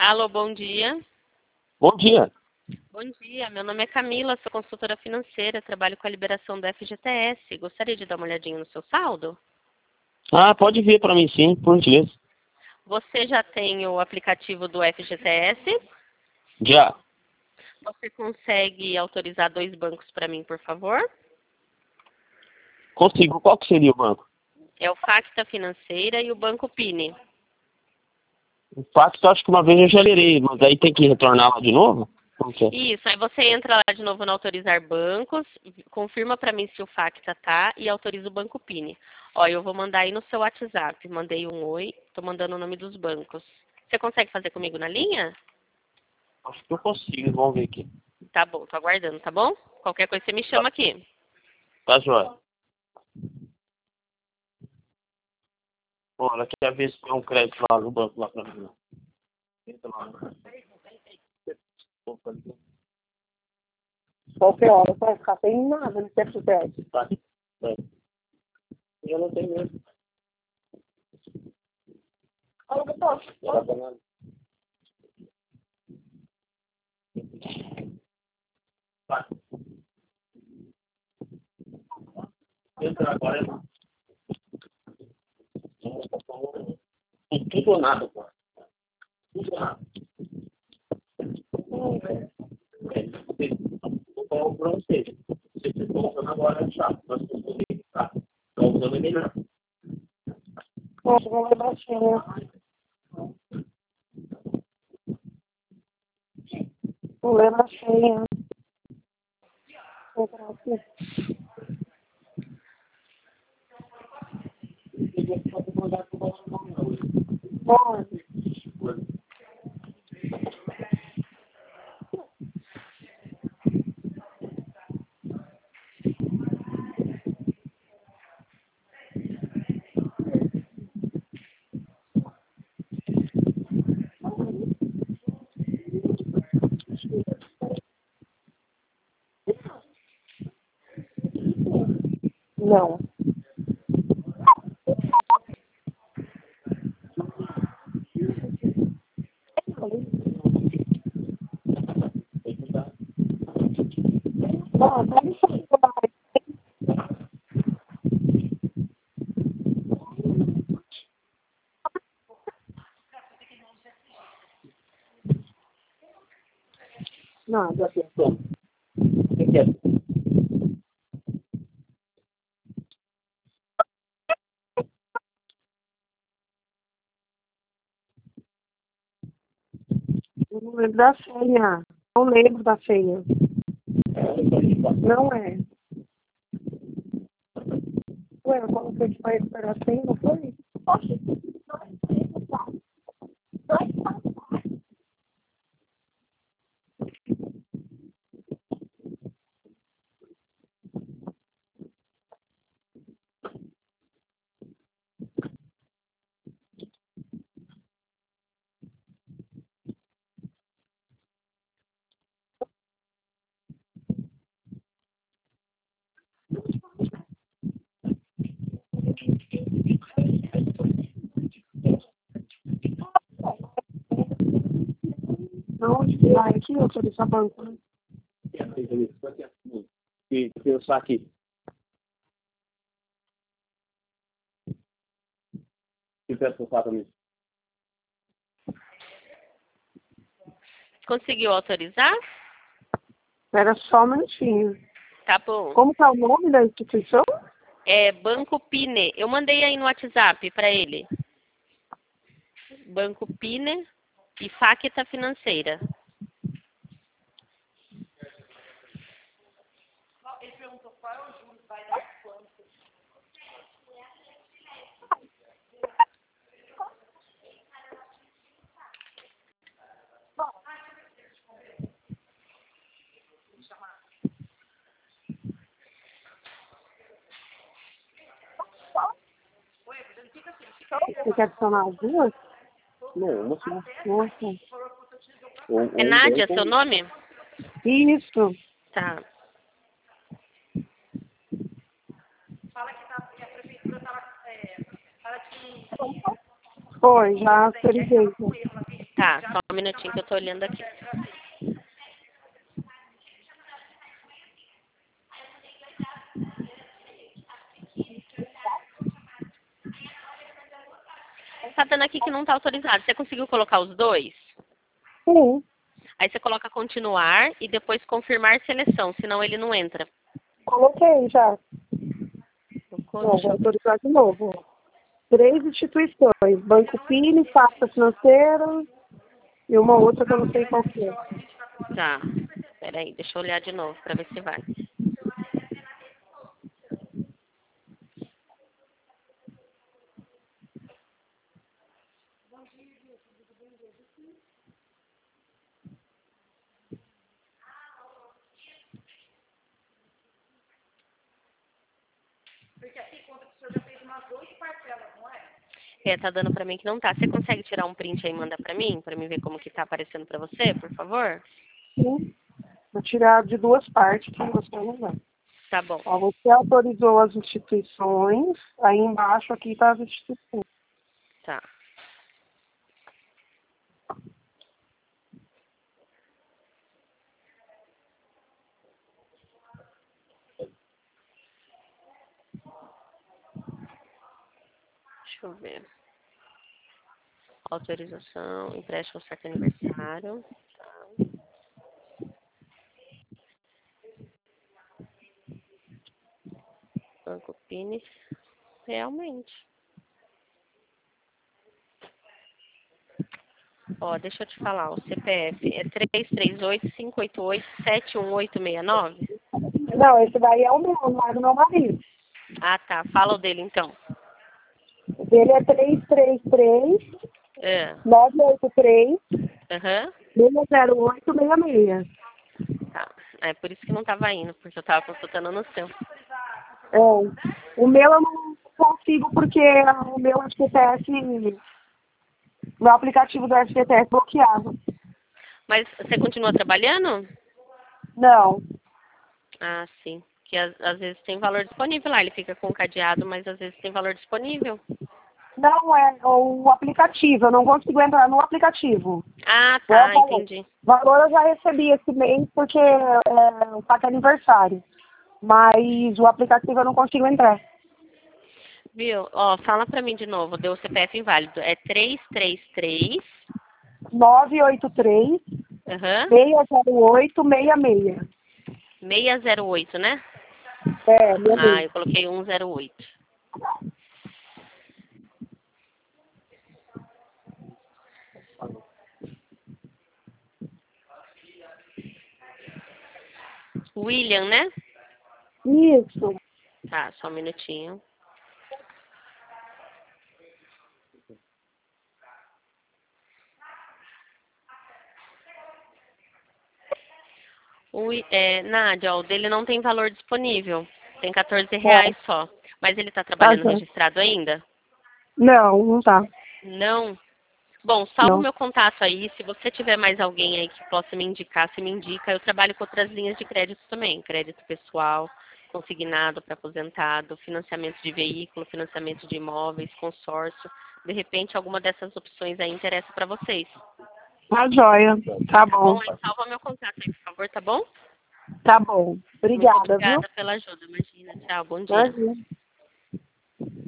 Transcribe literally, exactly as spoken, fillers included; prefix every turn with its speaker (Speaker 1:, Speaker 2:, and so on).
Speaker 1: Alô, bom dia.
Speaker 2: Bom dia.
Speaker 1: Bom dia, meu nome é Camila, sou consultora financeira, trabalho com a liberação do F G T S. Gostaria de dar uma olhadinha no seu saldo?
Speaker 2: Ah, pode vir para mim sim, por gentileza.
Speaker 1: Você já tem o aplicativo do F G T S?
Speaker 2: Já.
Speaker 1: Você consegue autorizar dois bancos para mim, por favor?
Speaker 2: Consigo. Qual que seria o banco?
Speaker 1: É o Facta Financeira e o Banco Pine.
Speaker 2: O Pacto, acho que uma vez eu já lerei, mas aí tem que retornar lá de novo? Como que é?
Speaker 1: Isso, aí você entra lá de novo no autorizar bancos, confirma para mim se o Facta tá e autoriza o Banco Pine. Ó, eu vou mandar aí no seu WhatsApp. Mandei um oi, tô mandando o nome dos bancos. Você consegue fazer comigo na linha?
Speaker 2: Acho que eu consigo, vamos ver aqui.
Speaker 1: Tá bom, tô aguardando, tá bom? Qualquer coisa você me chama aqui.
Speaker 2: Tá joia. Bom, ela quer ver se tem um crédito lá no banco lá pra mim. Entra lá.
Speaker 3: Qualquer hora, vai ficar sem nada no F G T S.
Speaker 2: Tá. É. Eu não tenho mesmo.
Speaker 3: Olha, doutor.
Speaker 2: Ela tá na- Tá. Entra agora. Tudo ou nada, pô. Tudo ou nada. Vou falar pra você. Se você for usando agora é chato, mas se você tá usando é melhor.
Speaker 3: Nossa, vou levar baixinho. Vou levar baixinho. Vou entrar aqui. Pode. Não. Não, pode sair. Não, já tem.
Speaker 2: O que que é?
Speaker 3: Eu não lembro da senha. Não lembro da senha. Não é. Ué, eu coloquei que vai esperar a senha, não foi? Não, ah, aqui eu sou dessa banco, né?
Speaker 2: E pensar aqui. O que pensa pensar também?
Speaker 1: Conseguiu autorizar?
Speaker 3: Espera só um minutinho.
Speaker 1: Tá bom.
Speaker 3: Como tá o nome da instituição?
Speaker 1: É Banco Pine. Eu mandei aí no WhatsApp para ele. Banco Pine e Facta Financeira.
Speaker 3: Você quer adicionar as duas?
Speaker 2: Não, uma só.
Speaker 3: Nossa.
Speaker 2: Um,
Speaker 1: É
Speaker 2: um
Speaker 1: Nádia,
Speaker 2: banco-
Speaker 1: seu nome?
Speaker 3: Isso.
Speaker 1: Tá.
Speaker 3: Foi, já autorizei.
Speaker 1: Tá. Tá, só um minutinho que eu tô olhando aqui. Tá dando aqui que não tá autorizado. Você conseguiu colocar os dois?
Speaker 3: Sim,
Speaker 1: Aí você coloca continuar e depois confirmar seleção, senão ele não entra.
Speaker 3: coloquei já.
Speaker 1: Colocou?
Speaker 3: Bom,
Speaker 1: Deixa
Speaker 3: vou
Speaker 1: eu ver.
Speaker 3: autorizar de novo. Três instituições. Banco Pini, Pasta Financeira e uma outra que eu não sei qual que é.
Speaker 1: Tá. Peraí, deixa eu olhar de novo pra ver se vai. É, tá dando pra mim que não tá. Você consegue tirar um print aí e mandar pra mim? Pra mim ver como que tá aparecendo pra você, por favor?
Speaker 3: Sim. Vou tirar de duas partes que você não dá.
Speaker 1: Tá bom.
Speaker 3: Ó, você autorizou as instituições, aí embaixo aqui está as instituições.
Speaker 1: Tá. Deixa eu ver. Autorização, empréstimo certo aniversário. Tá. Banco Pini. Realmente. Ó, deixa eu te falar, o C P F é três três oito, cinco oito oito, sete um oito seis nove?
Speaker 3: Não, esse daí é o meu, não é do meu marido.
Speaker 1: Ah, tá. Fala o dele, então.
Speaker 3: O dele é três três três,
Speaker 1: É.
Speaker 3: nove oito três,
Speaker 1: Aham.
Speaker 3: seis zero oito seis seis.
Speaker 1: Tá. É por isso que não tava indo, porque eu tava consultando no seu.
Speaker 3: É. O meu eu não consigo porque o meu F G T S, meu aplicativo do F G T S é bloqueado.
Speaker 1: Mas você continua trabalhando?
Speaker 3: Não.
Speaker 1: Ah, sim. Que às, às vezes tem valor disponível lá. Ele fica com cadeado, mas às vezes tem valor disponível.
Speaker 3: Não é o aplicativo, eu não consigo entrar no aplicativo.
Speaker 1: Ah,
Speaker 3: Igual
Speaker 1: tá.
Speaker 3: eu falei,
Speaker 1: Entendi.
Speaker 3: valor eu já recebi esse mês porque é, tá com aniversário. Mas o aplicativo eu não consigo entrar.
Speaker 1: Viu? Ó, fala pra mim de novo. Deu o C P F inválido. É três três três.
Speaker 3: nove oito três,
Speaker 1: Aham.
Speaker 3: seis zero oito seis seis.
Speaker 1: seis zero oito, né?
Speaker 3: É, meu
Speaker 1: Ah,
Speaker 3: Deus.
Speaker 1: eu coloquei cento e oito. William, né?
Speaker 3: Isso.
Speaker 1: Tá, só um minutinho. O, é, Nádia, ó, o dele não tem valor disponível. Tem quatorze reais
Speaker 3: É.
Speaker 1: só. Mas ele tá
Speaker 3: Tá,
Speaker 1: trabalhando
Speaker 3: já.
Speaker 1: registrado ainda?
Speaker 3: Não, não tá.
Speaker 1: Não. Bom, salva o
Speaker 3: Não.
Speaker 1: meu contato aí. Se você tiver mais alguém aí que possa me indicar, você me indica. Eu trabalho com outras linhas de crédito também. Crédito pessoal, consignado para aposentado, financiamento de veículo, financiamento de imóveis, consórcio. De repente, alguma dessas opções aí interessa para vocês.
Speaker 3: Tá joia. Tá
Speaker 1: Tá
Speaker 3: bom.
Speaker 1: bom? Aí salva meu contato aí, por favor, tá bom?
Speaker 3: Tá bom.
Speaker 1: Muito
Speaker 3: Obrigada, viu?
Speaker 1: obrigada pela ajuda. Imagina. Tchau, bom dia.
Speaker 3: Imagina.